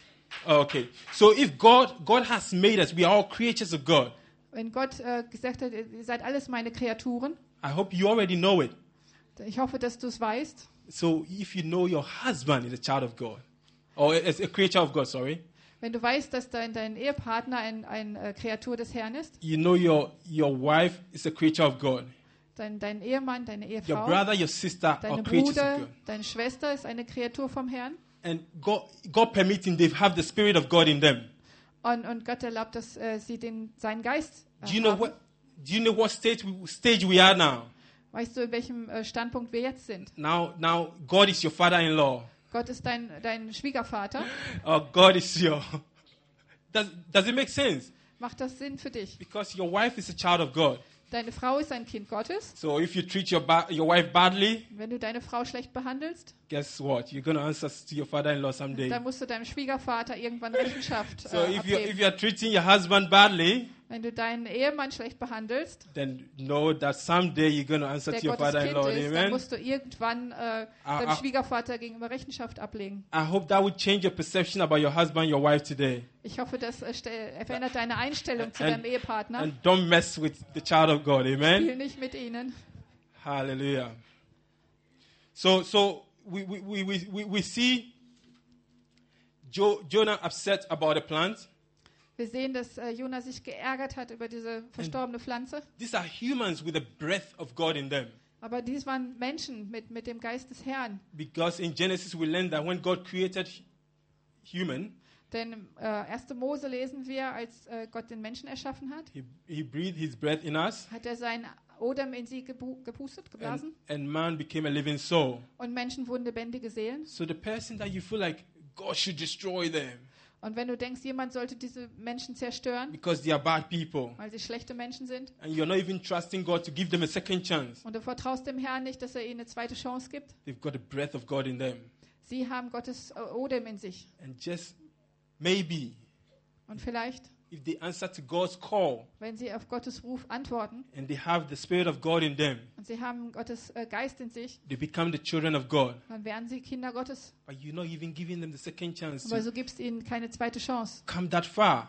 A: Okay, so if God God has made us, we are all creatures of God.
B: Wenn Gott äh, gesagt hat, ihr seid alles meine Kreaturen,
A: I hope you already know it.
B: ich hoffe, dass du es weißt.
A: So if you know your husband is a child of God, or is a creature of God, sorry,
B: Wenn du weißt, dass dein, dein Ehepartner ein, ein äh, Kreatur des Herrn ist,
A: you know your your wife is a creature of God.
B: dein, dein Ehemann, deine
A: Your
B: Ehefrau,
A: brother, your sister are
B: deine
A: creatures of
B: Bruder,
A: God.
B: deine Schwester ist eine Kreatur vom Herrn.
A: And God, God permitting, they have the Spirit of God in them.
B: Und, und Gott erlaubt, dass äh, sie den, seinen Geist äh,
A: Do you know
B: haben.
A: what? Do you know what stage we, stage we are now?
B: Weißt du, in welchem äh, Standpunkt wir jetzt sind?
A: Now, now, God is your father-in-law.
B: Gott ist dein, dein Schwiegervater.
A: Or God is your. Does Does it make sense?
B: Macht das Sinn für dich?
A: Because your wife is a child of God.
B: Deine Frau ist ein Kind Gottes.
A: So if you treat your ba- your wife badly,
B: Wenn du deine Frau schlecht behandelst,
A: guess what? You're gonna answer to your father-in-law someday.
B: dann musst du deinem Schwiegervater irgendwann Rechenschaft
A: So
B: äh,
A: if you if
B: abgeben.
A: you are treating your husband badly,
B: Wenn du deinen Ehemann schlecht behandelst,
A: then know that someday you're gonna answer
B: der
A: to your
B: Gottes
A: father-in-law.
B: Kind ist, dann
A: Amen.
B: musst du irgendwann äh,
A: Ah,
B: deinem
A: ah.
B: Schwiegervater gegenüber Rechenschaft ablegen.
A: I hope that would change your perception about your husband, your wife today.
B: Ich hoffe, das äh, ste- verändert deine Einstellung zu
A: And-
B: deinem Ehepartner.
A: And don't mess with the child of God. Amen.
B: Spiel nicht mit ihnen.
A: Hallelujah. So, so we, we, we, we, we- we see jo- Jonah upset about the plant.
B: Wir sehen, dass äh, Jona sich geärgert hat über diese verstorbene Pflanze.
A: These are humans with the breath of God in them.
B: Aber dies waren Menschen mit, mit dem Geist des Herrn.
A: Because in Genesis we learn that when God created human,
B: Denn im äh, ersten Mose lesen wir, als äh, Gott den Menschen erschaffen hat,
A: he, he breathed his breath in us,
B: hat er seinen Odem in sie gebu- gepustet,
A: and,
B: geblasen.
A: and man became a living soul.
B: Und Menschen wurden lebendige Seelen.
A: So the person that you feel like God should destroy them
B: Und wenn du denkst, jemand sollte diese Menschen zerstören,
A: because they are bad people,
B: weil sie schlechte Menschen sind,
A: and you're not even trusting God to give them a second chance,
B: und du vertraust dem Herrn nicht, dass er ihnen eine zweite Chance gibt,
A: they've got the breath of God in them.
B: sie haben Gottes äh, Odem in sich.
A: And just maybe,
B: Und vielleicht,
A: if they answer to God's call
B: wenn sie auf Gottes Ruf antworten
A: and they have the Spirit of God in them,
B: und sie haben Gottes äh, Geist in sich,
A: they become the children of God.
B: dann werden sie Kinder Gottes.
A: But you're not even giving them the second chance
B: Aber
A: to
B: so gibst ihnen keine zweite Chance.
A: come that far.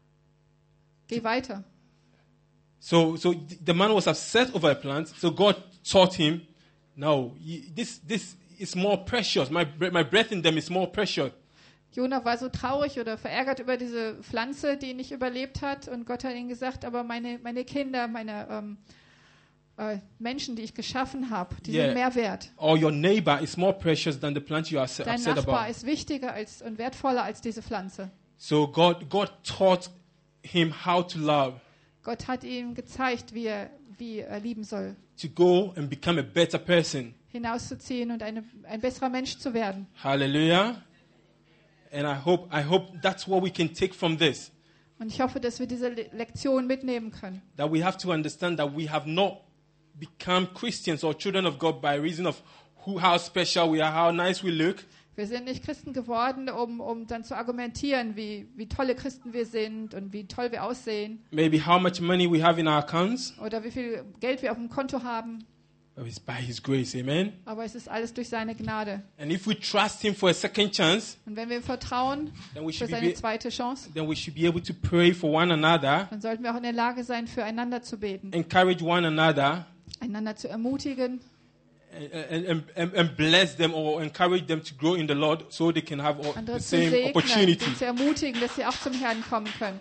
B: Geh weiter.
A: So, so th- the man was upset over a plant. So God taught him, no, you, this, this is more precious. My, bre- my breath in them is more precious.
B: Jona war so traurig oder verärgert über diese Pflanze, die nicht überlebt hat. Und Gott hat ihm gesagt, aber meine, meine Kinder, meine ähm, äh, Menschen, die ich geschaffen habe, die
A: Yeah.
B: sind mehr wert.
A: Or your neighbor is more precious than the plant you are se-
B: Dein
A: upset
B: Nachbar
A: about.
B: ist wichtiger als, und wertvoller als diese Pflanze.
A: So God, God taught him how to love,
B: Gott hat ihm gezeigt, wie er, wie er lieben soll.
A: to go and become a better person.
B: Hinauszuziehen und eine, ein besserer Mensch zu werden.
A: Hallelujah. And I hope, I hope that's what we can take from this.
B: Und ich hoffe, dass wir diese Le Lektion mitnehmen können.
A: That we have to understand that we have not become Christians or children of God by reason of who, how special we are, how nice we look.
B: Wir sind nicht Christen geworden, um, um dann zu argumentieren, wie, wie tolle Christen wir sind und wie toll wir aussehen
A: Maybe how much money we have in our accounts.
B: oder wie viel Geld wir auf dem Konto haben.
A: But it's by His grace, amen.
B: Aber es ist alles durch seine Gnade.
A: And if we trust Him for a second chance,
B: Und wenn wir ihm vertrauen
A: then we
B: für
A: should
B: seine
A: be,
B: zweite Chance,
A: then we should be able to pray for one another,
B: dann sollten wir auch in der Lage sein, füreinander zu beten,
A: encourage one another,
B: einander zu ermutigen
A: and, and, and, and bless them or encourage them to grow in the Lord so they can have all
B: andere
A: the
B: zu
A: same
B: segnen,
A: opportunity.
B: sie zu ermutigen, dass sie auch zum Herrn kommen können.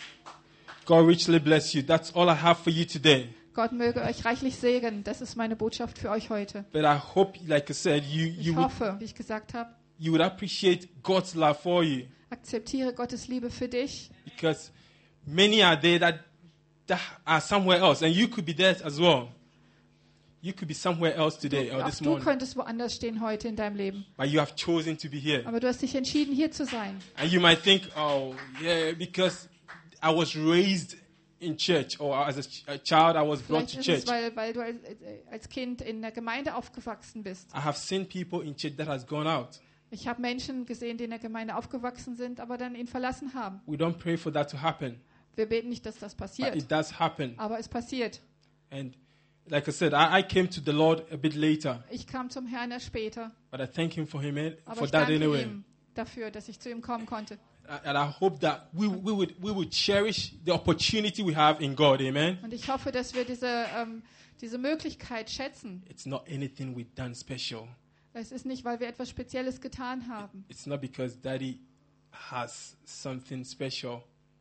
A: God richly bless you. That's all I have for you today.
B: Gott möge euch reichlich segnen. Das ist meine Botschaft für euch heute.
A: But I hope, like I said, you,
B: Ich
A: you, would,
B: hoffe, wie ich gesagt habe,
A: you would appreciate God's love for you.
B: akzeptiere Gottes Liebe für dich.
A: Because many are there that, that are somewhere else. And you could be there as well. You could be somewhere else today or
B: Auch
A: this
B: du
A: morning.
B: könntest woanders stehen heute in deinem Leben.
A: But you have chosen to be here.
B: Aber du hast dich entschieden, hier zu sein.
A: And you might think, oh, yeah, because I was raised in church or as a, ch- a child I was brought
B: Vielleicht
A: to
B: ist es,
A: church.
B: weil, weil du als, als Kind in der Gemeinde aufgewachsen bist.
A: I have seen people in church that has gone out.
B: Ich habe Menschen gesehen, die in der Gemeinde aufgewachsen sind, aber dann ihn verlassen haben.
A: We don't pray for that to happen.
B: Wir beten nicht, dass das
A: But
B: passiert,
A: it does happen.
B: aber es passiert.
A: And like I said, I, I came to the Lord a bit later.
B: Ich kam zum Herrn erst später,
A: But I thank Him for him eh,
B: aber
A: for
B: ich
A: that
B: danke
A: anyway.
B: ihm dafür, dass ich zu ihm kommen konnte.
A: And I hope that we, we, would, we would cherish the opportunity we have in God. Amen.
B: Und ich hoffe, dass wir diese, ähm, diese Möglichkeit schätzen.
A: It's not anything we've done special.
B: Es ist nicht, weil wir etwas Spezielles getan haben.
A: It's not because Daddy has something special.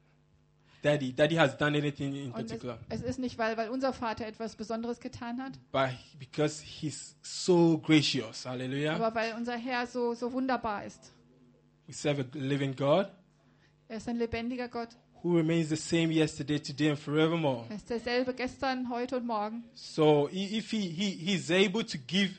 A: Daddy, Daddy has done anything in
B: Und es,
A: particular.
B: es ist nicht, weil, weil unser Vater etwas Besonderes getan hat,
A: But because He's so gracious. Hallelujah.
B: aber weil unser Herr so, so wunderbar ist.
A: We serve a living God
B: Er ist ein lebendiger Gott.
A: who remains the same yesterday, today, and forevermore.
B: Er ist derselbe gestern, heute und morgen.
A: So i- if he, he, He's able to give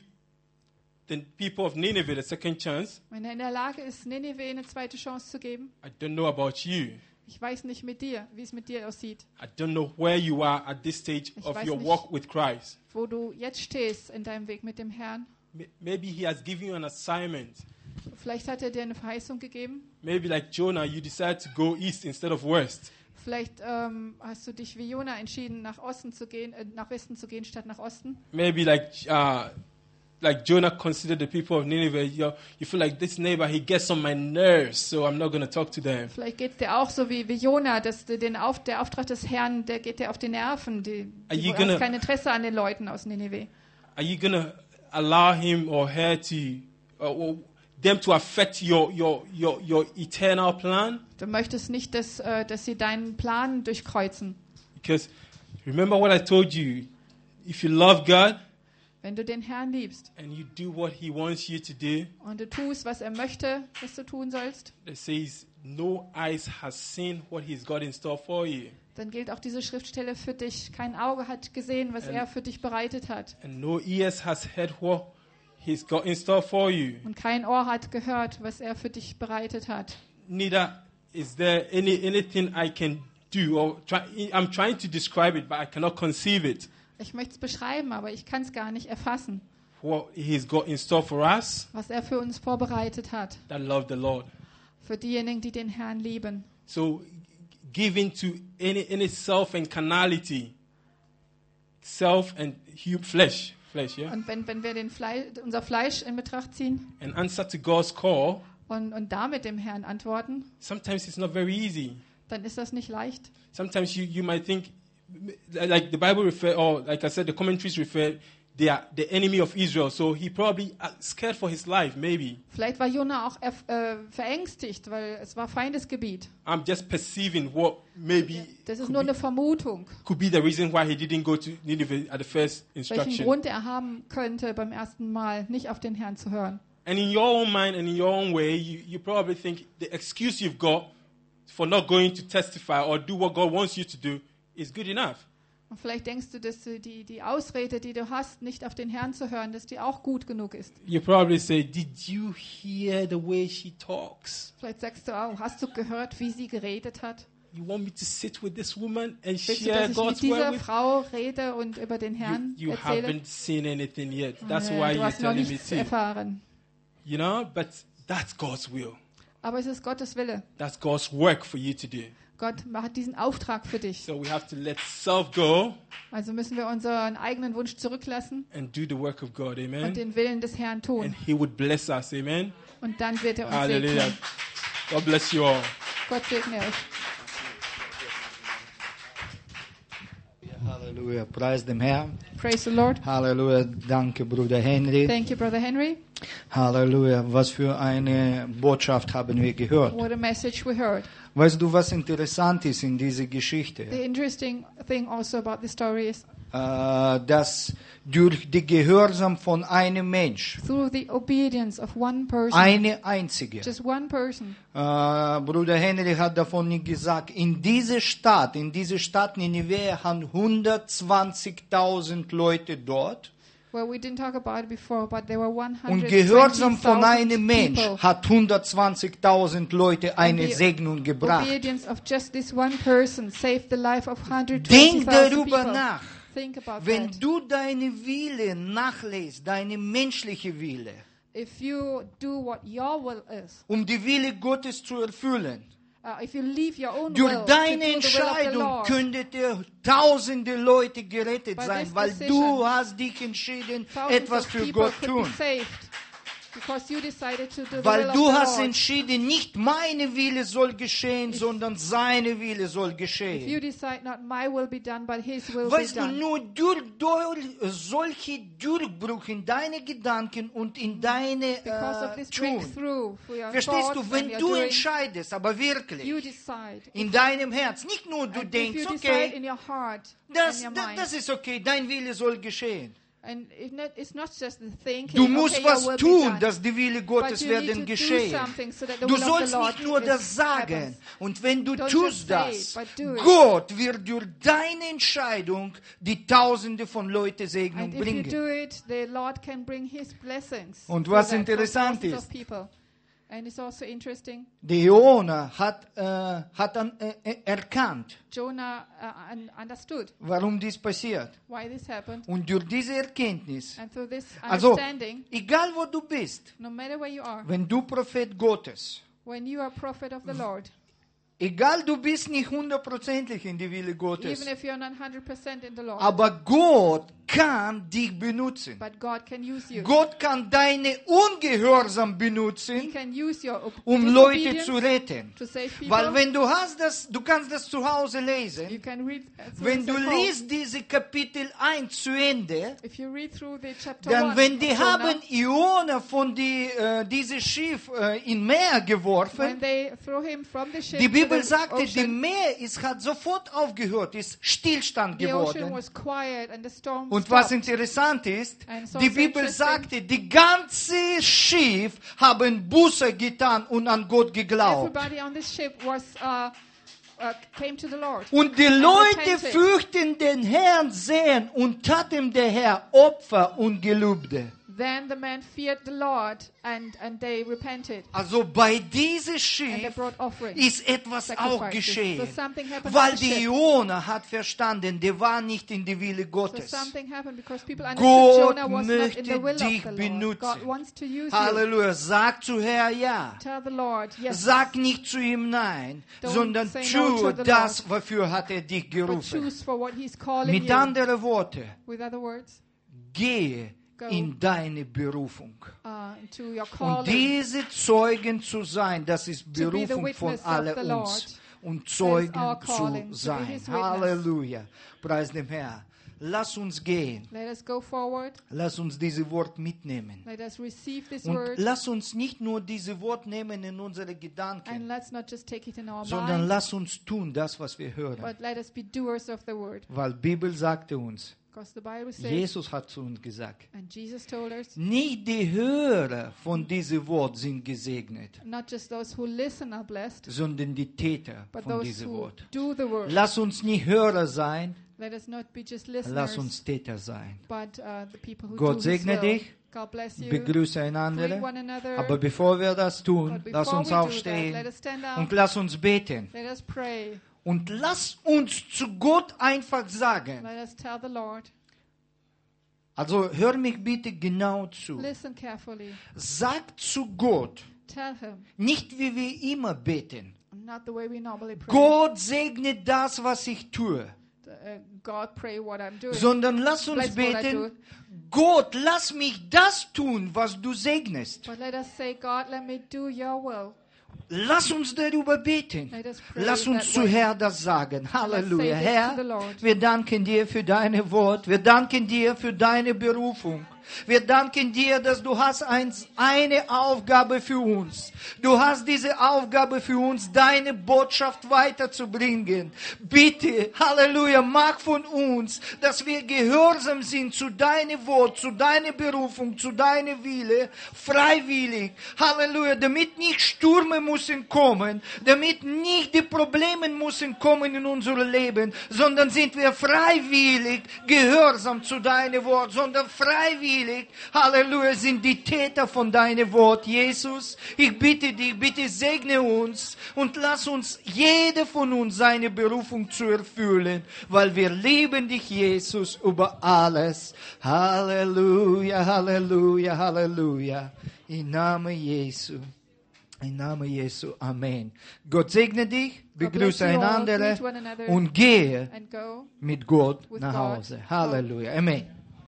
A: the people of Nineveh a second chance,
B: Wenn er in der Lage ist, Nineveh eine zweite Chance zu geben,
A: I don't know about you.
B: ich weiß nicht mit dir, wie es mit dir aussieht,
A: I don't know where you are at this stage
B: Ich
A: of
B: weiß
A: your
B: nicht.
A: walk with Christ.
B: wo du jetzt stehst in deinem Weg mit dem Herrn.
A: M- Maybe He has given you an assignment.
B: Vielleicht hat er dir eine Verheißung gegeben.
A: Maybe like Jonah, you decide to go east instead of west.
B: Vielleicht ähm, hast du dich wie Jona entschieden, nach Osten zu gehen, äh, nach Westen zu gehen statt nach Osten.
A: Maybe like uh, like Jonah considered the people of Nineveh. You, you feel like this neighbor, he gets on my nerves, so I'm not going to talk to them.
B: Vielleicht geht es dir auch so wie, wie Jona, dass du den auf, der Auftrag des Herrn, der geht dir auf die Nerven. Die,
A: Are
B: die,
A: you
B: du hast
A: gonna-
B: kein Interesse an den Leuten aus Nineveh.
A: Are you going to allow him or her to, uh, or them to affect your, your, your, your eternal plan?
B: Du möchtest nicht, dass, äh, dass sie deinen Plan durchkreuzen.
A: Because remember what I told you. If you love God
B: Wenn du den Herrn liebst
A: and you do what He wants you to do,
B: und du tust, was er möchte, was du tun sollst,
A: it says, no eyes has seen what He's got in store for you.
B: dann gilt auch diese Schriftstelle für dich. Kein Auge hat gesehen, was
A: Ähm.
B: er für dich bereitet hat.
A: And no ears has heard what He's got in store for you.
B: Und kein Ohr hat gehört, was er für dich bereitet hat.
A: Neither is there any anything I can do, or try, I'm trying to describe it, but I cannot conceive it.
B: Ich möchte es beschreiben, aber ich kann es gar nicht erfassen,
A: What He's got in store for us
B: was er für uns vorbereitet hat.
A: that love the Lord.
B: Für diejenigen, die den Herrn lieben.
A: So, giving to any any self and carnality, self and hu- flesh, flesh, yeah,
B: Und wenn, wenn wir den Flei unser Fleisch in Betracht ziehen
A: and answer to God's call,
B: und, und damit dem Herrn antworten,
A: sometimes it's not very easy.
B: dann ist das nicht leicht.
A: Sometimes you, you might think, like the Bible refer, or like I said, the commentaries refer, they are the enemy of Israel. So he probably uh, scared for his life, maybe.
B: Vielleicht war Jona auch erf- äh, verängstigt, weil es war Feindesgebiet.
A: I'm just perceiving what maybe
B: Das ist
A: could
B: nur
A: be,
B: eine Vermutung,
A: could be the reason why he didn't go to Nineveh at the first
B: welchen
A: instruction.
B: Grund er haben könnte, beim ersten Mal nicht auf den Herrn zu hören.
A: And in your own mind and in your own way, you, you probably think the excuse you've got for not going to testify or do what God wants you to do is good enough.
B: Und vielleicht denkst du, dass du die, die Ausrede, die du hast, nicht auf den Herrn zu hören, dass die auch gut genug ist.
A: You probably say, did you hear the way she talks?
B: Vielleicht sagst du auch, hast du gehört, wie sie geredet hat?
A: You want me to sit with this woman and
B: Willst du,
A: share
B: dass ich
A: God's
B: mit
A: word
B: dieser
A: with
B: Frau rede und über den
A: you?
B: Herrn
A: You
B: erzähle?
A: haven't seen anything yet. That's
B: Äh,
A: why
B: du
A: you're
B: hast noch
A: telling me
B: nichts
A: to.
B: erfahren.
A: You know, but that's God's will.
B: Aber es ist Gottes Wille.
A: That's God's work for you to do.
B: Gott hat diesen Auftrag für dich.
A: So we have to let self go
B: Also müssen wir unseren eigenen Wunsch zurücklassen
A: and do the work of God.
B: und
A: Amen.
B: den Willen des Herrn
A: And
B: tun.
A: He would bless us. Amen.
B: Und dann wird er uns
A: Hallelujah.
B: segnen.
A: God bless you all.
B: Gott segne euch.
C: Hallelujah. Halleluja, preis dem Herrn.
B: Praise the Lord.
C: Halleluja, danke Bruder Henry.
B: Thank you, Brother Henry.
C: Halleluja, was für eine Botschaft haben wir gehört.
B: What a message we heard.
C: Weißt du, was interessant ist in dieser Geschichte?
B: The interesting thing also about the story is
C: Äh, dass durch die Gehorsam von einem Mensch,
B: through the obedience of one person,
C: eine einzige,
B: just one person.
C: äh, Bruder Henry hat davon nicht gesagt, in dieser Stadt, in dieser Stadt Nineveh haben hundertzwanzigtausend Leute dort.
B: Well, we didn't talk about it before, but there were
C: Und Gehorsam von einem
B: one hundred twenty thousand
C: Mensch
B: people.
C: hat hundertzwanzigtausend Leute eine
B: And the
C: Segnung gebracht.
B: Obedience of just this one person saved the life of one hundred
C: Denk
B: twenty thousand
C: darüber
B: people.
C: nach.
B: Think about
C: Wenn
B: that.
C: du deine Wille nachlässt, deine menschliche Wille,
B: If you do what your will is,
C: um die Wille Gottes zu erfüllen,
B: uh, if you leave your own
C: durch
B: will
C: deine
B: to do the will of the
C: Entscheidung
B: Lord,
C: könnte tausende Leute gerettet
B: By
C: sein,
B: this
C: weil
B: decision,
C: du hast dich entschieden,
B: thousands
C: etwas
B: of
C: für
B: people
C: Gott
B: could be
C: tun.
B: saved because you decided to do the
C: Weil
B: will
C: du
B: of the
C: hast
B: Lord.
C: entschieden, nicht meine Wille soll geschehen,
B: If-
C: sondern seine Wille soll
B: If you
C: geschehen.
B: decide not my will be done, but His will
C: Weißt
B: be
C: du,
B: done.
C: nur durch, durch solche Durchbruch in deine Gedanken und in deine
B: Because of
C: äh,
B: this
C: Tun.
B: breakthrough for your
C: Verstehst
B: thoughts
C: du,
B: and
C: wenn
B: your
C: du
B: doing,
C: entscheidest, aber
B: you
C: wirklich,
B: decide.
C: in deinem Herz, nicht nur du
B: And if
C: denkst,
B: you decide
C: okay,
B: in your heart
C: das,
B: and your
C: das,
B: mind,
C: das ist okay, dein Wille soll geschehen.
B: and it not, it's not just the thinking,
C: Du musst
B: okay, your
C: was
B: will be
C: tun,
B: done,
C: dass die Wille
B: but
C: Gottes
B: you need
C: werden
B: to do
C: geschehen.
B: something so that the
C: Du
B: will of the
C: sollst
B: Lord
C: nicht nur
B: is-
C: das sagen.
B: happens.
C: Und wenn du
B: Don't
C: tust
B: just say
C: das,
B: it, but do it.
C: Gott wird durch deine Entscheidung die Tausende von Leuten Segnung
B: And if you
C: bringen.
B: do it, the Lord can bring His blessings.
C: Und
B: through
C: was
B: that for
C: interessant
B: thousands
C: ist,
B: of people. And it's also interesting,
C: Der Jona hat, äh, hat an, äh, erkannt,
B: Jonah uh, un- understood
C: warum dies passiert.
B: why this happened.
C: Und durch diese Erkenntnis,
B: And through this
C: also,
B: understanding,
C: egal wo du bist,
B: no matter where you are,
C: wenn du Prophet Gottes,
B: when you are a prophet of the Lord,
C: egal du bist nicht hundertprozentig in die Wille Gottes,
B: even if you're not one hundred percent in the Lord,
C: aber Gott kann dich benutzen.
B: but God can use you.
C: Gott kann deine Ungehorsam
B: He
C: benutzen,
B: can use your ob-
C: um Leute
B: disobedience
C: zu retten.
B: to save people.
C: Weil wenn du hast das, du kannst das zu Hause
B: You
C: lesen,
B: can read uh, through
C: wenn
B: this
C: du
B: at home.
C: liest diese Kapitel eins zu Ende,
B: If you read through the chapter
C: dann
B: one
C: wenn die
B: of Jonah,
C: haben Iona von die, äh, dieses Schiff äh, in Meer
B: when
C: geworfen,
B: they throw him from the ship
C: die
B: to
C: Bibel
B: the
C: sagte,
B: ocean,
C: die Meer ist, hat sofort aufgehört, ist Stillstand
B: the ocean
C: geworden.
B: was quiet and the storm
C: Und was
B: stopped.
C: interessant ist,
B: And so
C: die
B: it's
C: Bibel
B: interesting.
C: sagte, die ganze Schiff haben Buße getan und an Gott geglaubt.
B: Everybody on this ship was uh, uh, came to the Lord.
C: Und die
B: And
C: Leute
B: repented.
C: fürchten den Herrn sehen und taten der Herr Opfer und Gelübde.
B: Then the men feared the Lord and, and they repented.
C: Also bei diesem
B: And they
C: Schiff
B: brought offerings.
C: ist etwas auch
B: sacrifices.
C: geschehen.
B: So something happened
C: Weil
B: on the
C: die
B: ship.
C: Jona hat verstanden, der war nicht in der Wille
B: So
C: Gottes.
B: something happened because people understood
C: Gott
B: Jonah was not in
C: möchte
B: the will
C: dich
B: of the Lord.
C: benutzen.
B: God wants to use you.
C: Halleluja, sag zu Herr ja.
B: Tell the Lord, yes,
C: Sag nicht zu ihm nein,
B: Don't
C: sondern
B: say no
C: tue
B: to the
C: das,
B: Lord.
C: wofür hat er dich
B: but
C: gerufen.
B: choose for what He's calling
C: Mit
B: you.
C: anderen Worten,
B: With other words,
C: gehe
B: Go.
C: in deine Berufung.
B: uh, to your
C: Und
B: calling.
C: diese Zeugen zu sein, das ist
B: To be the
C: Berufung von
B: witness of
C: alle
B: the
C: uns.
B: Lord.
C: Und Zeugen
B: our calling,
C: zu
B: to be
C: sein.
B: his witness.
C: Halleluja. Preis dem Herrn. Lass uns gehen.
B: Let us go forward.
C: Lass uns dieses Wort mitnehmen.
B: Let us receive this
C: Und
B: word.
C: lass uns nicht nur dieses Wort nehmen in unsere
B: And
C: Gedanken,
B: let's not just take it in our
C: sondern
B: mind,
C: lass uns tun das, was wir hören.
B: but let us be doers of the word.
C: Weil die Bibel sagte uns,
B: Because the Bible says,
C: Jesus hat zu uns gesagt,
B: and Jesus told us,
C: nicht die Hörer von diesem Wort sind gesegnet,
B: not just those who listen are blessed,
C: sondern die Täter
B: but
C: von
B: those
C: diesem
B: who
C: Wort.
B: do the word.
C: Lass uns nicht Hörer sein,
B: Let us not be just
C: lass
B: listeners,
C: uns Täter sein.
B: but uh, the people who
C: Gott
B: do His
C: segne
B: will.
C: dich,
B: God bless you.
C: begrüße
B: Greet
C: einander.
B: one another.
C: Aber bevor wir das tun,
B: But
C: lass
B: before
C: uns
B: we do that,
C: aufstehen
B: let us stand
C: und
B: up.
C: lass uns beten.
B: Let us pray.
C: Und lass uns zu Gott einfach sagen,
B: Let us tell the Lord.
C: also hör mich bitte genau zu.
B: Listen carefully.
C: Sag zu Gott,
B: Tell Him.
C: nicht wie wir immer beten.
B: Not the way we normally pray.
C: Gott segne das, was ich tue.
B: Uh, God, pray what I'm doing.
C: Sondern lass uns
B: Bless what I do.
C: beten, Gott, lass mich das tun, was du segnest.
B: But let us say, God, let me do your will.
C: Lass uns darüber beten.
B: Let us pray
C: Lass uns
B: that
C: zu
B: way.
C: Herr das sagen. Halleluja.
B: say this to the
C: Herr,
B: Lord.
C: wir danken dir für deine Wort. Wir danken dir für deine Berufung. Wir danken dir, dass du hast eins, eine Aufgabe für uns. Du hast diese Aufgabe für uns, deine Botschaft weiterzubringen. Bitte, Halleluja, mach von uns, dass wir gehorsam sind zu deinem Wort, zu deiner Berufung, zu deiner Wille, freiwillig. Halleluja, damit nicht Stürme müssen kommen, damit nicht die Probleme müssen kommen in unser Leben, sondern sind wir freiwillig gehorsam zu deinem Wort, sondern freiwillig, Halleluja, sind die Täter von deinem Wort. Jesus, ich bitte dich, bitte segne uns und lass uns, jeder von uns, seine Berufung zu erfüllen, weil wir lieben dich, Jesus, über alles. Halleluja, Halleluja, Halleluja. Im Namen Jesu. Im Namen Jesu. Amen. Gott segne dich, begrüße
B: you all,
C: einander
B: greet one another,
C: und gehe
B: and go
C: mit Gott
B: with
C: nach
B: God
C: Hause.
B: home.
C: Halleluja. Amen.